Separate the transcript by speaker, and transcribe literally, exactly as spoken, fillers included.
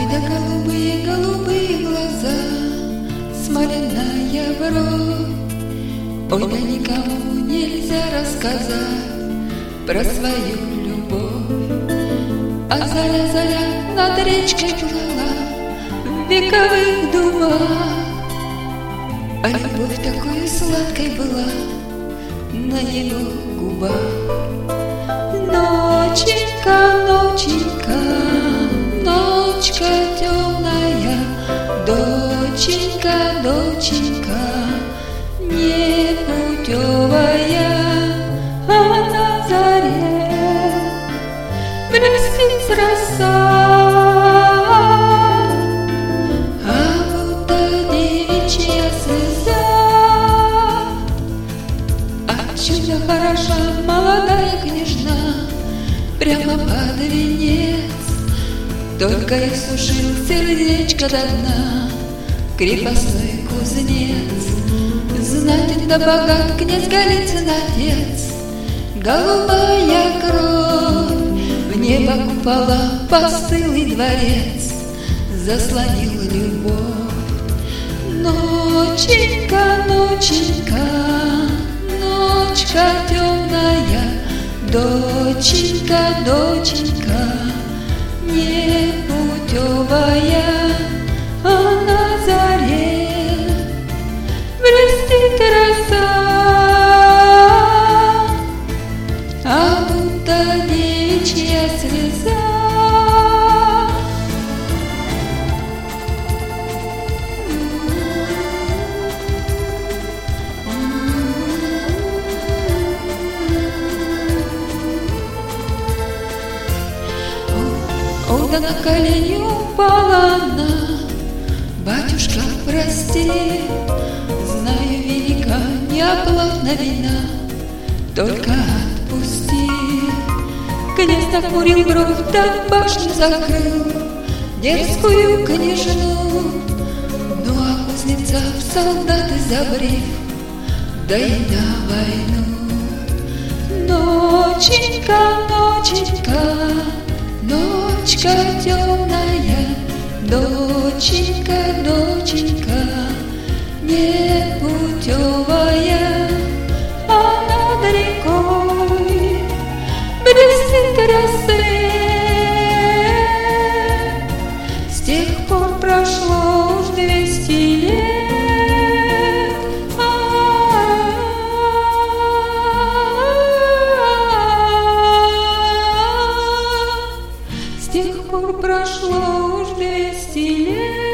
Speaker 1: да голубые, голубые глаза, смоляная бровь. Ой, да никому нельзя рассказать про свою любовь. А заря, заря над речкой плыла в вековых думах, а любовь такой сладкой была на его губах. Ноченька, ноченька, ночка темная, доченька, доченька, непутевая, а на заре блестит роса, а будто девичья слеза. А чудо хороша молодая княжна, прямо под венец, только их сушил сердечко до дна крепостной кузнец. Знатен да богат князь Голицын отец, голубая кровь в небо купола постылый дворец заслонил любовь. Ноченька, ноченька, ночка темная, доченька, доченька, непутевая, а на заре блестит роса, а будто девичья слеза. Ой, да на колени упала она: батюшка, прости, знаю, велика неоплатна вина, только отпусти. Князь накурил бровь, да башню закрыл, дерзкую княжну. Ну а кузнеца в солдаты забрив, да и на войну. Ноченька, ноченька, ночка темная, доченька, доченька, непутевая, а над рекой блестит рассвет. С тех пор прошло уж двести лет, с тех пор прошло уж двести лет.